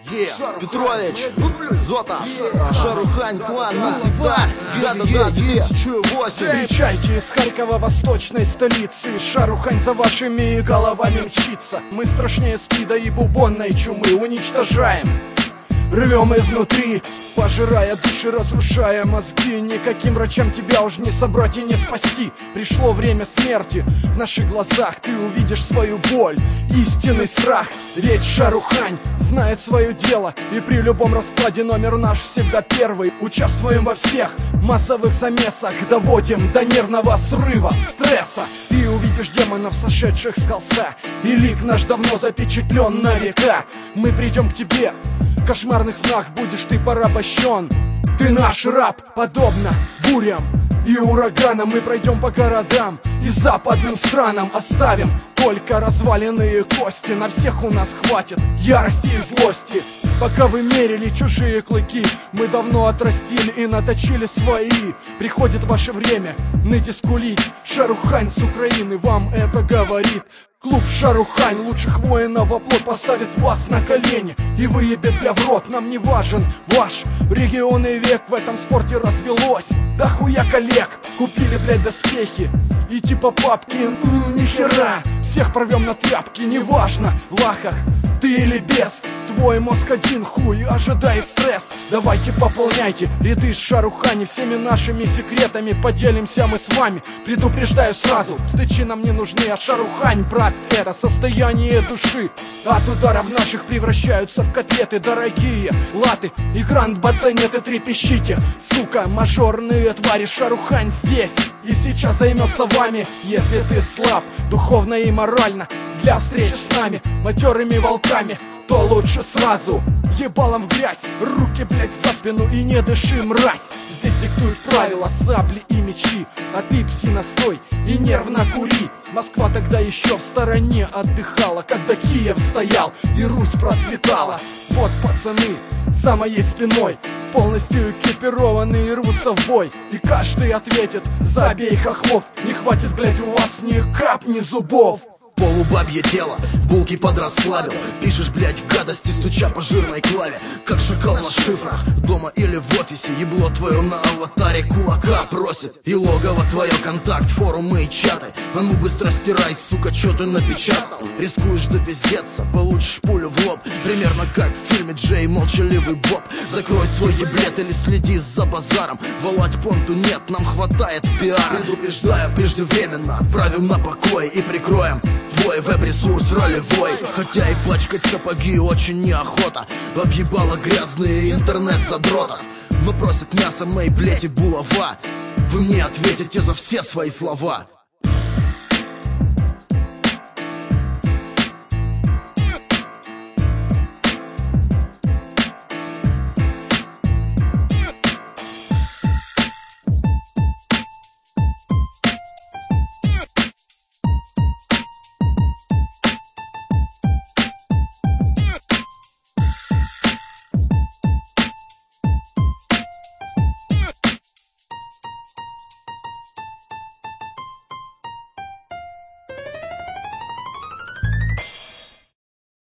Петрович, Зота, Шарухань, клан навсегда. Да-да-да, 2008. Встречайте из Харькова, восточной столицы. Шарухань за вашими головами мчится. Мы страшнее СПИДа и бубонной чумы. Уничтожаем, рвем изнутри, пожирая души, разрушая мозги. Никаким врачам тебя уж не собрать и не спасти. Пришло время смерти, в наших глазах ты увидишь свою боль, истинный страх. Ведь Шарухань знает свое дело, и при любом раскладе номер наш всегда первый. Участвуем во всех массовых замесах, доводим до нервного срыва, стресса. Ты увидишь демонов, сошедших с холста, и лик наш давно запечатлен на века. Мы придем к тебе, в кошмарных снах будешь ты порабощен. Ты наш раб, подобно бурям и ураганам. Мы пройдем по городам и западным странам, оставим только разваленные кости. На всех у нас хватит ярости и злости. Пока вы мерили чужие клыки, мы давно отрастили и наточили свои. Приходит ваше время ныть и скулить. Шарухань с Украины вам это говорит. Клуб Шарухань лучших воинов оплот поставит вас на колени и выебет бля в рот. Нам не важен ваш регион и век, в этом спорте развелось да хуя коллег. Купили, блядь, доспехи и типа папки, нихера. Всех порвем на тряпки, неважно, в лахах ты или без. Твой мозг один хуй, ожидает стресс. Давайте пополняйте ряды Шарухани всеми нашими секретами. Поделимся мы с вами, предупреждаю сразу. Стычи нам не нужны, а Шарухань, брат, это состояние души. От ударов наших превращаются в котлеты дорогие латы и гранд бацанеты трепещите. Сука, мажорные твари, Шарухань здесь и сейчас займется вами. Если ты слаб духовно и морально для встреч с нами, матерыми волками, то лучше сразу ебалом в грязь, руки, блять, за спину и не дыши, мразь. Здесь диктуют правила сабли и мечи, а ты пси-настой и нервно кури. Москва тогда еще в стороне отдыхала, когда Киев стоял и Русь процветала. Вот пацаны за моей спиной полностью экипированные рвутся в бой, и каждый ответит за обеих хохлов. Не хватит, блять, у вас ни капни зубов. Полубабье тело, булки подрасслабил. Пишешь, блять, гадости, стуча по жирной клаве, как шакал на шифрах. Дома или в офисе, ебло твое на аватаре кулака просит. И логово твое, контакт, форумы и чаты. А ну быстро стирай, сука, чё ты напечатал. Рискуешь допиздеться, получишь пулю в лоб. Примерно как в фильме Джей, молчаливый Боб. Закрой свой еблет или следи за базаром. Валать понту нет, нам хватает пиара. Предупреждаю, преждевременно отправим на покой и прикроем твой веб-ресурс ролевой. Хотя и пачкать сапоги очень неохота, объебало грязные интернет-задротов. Но просят мясо мои плети булава. Вы мне ответите за все свои слова.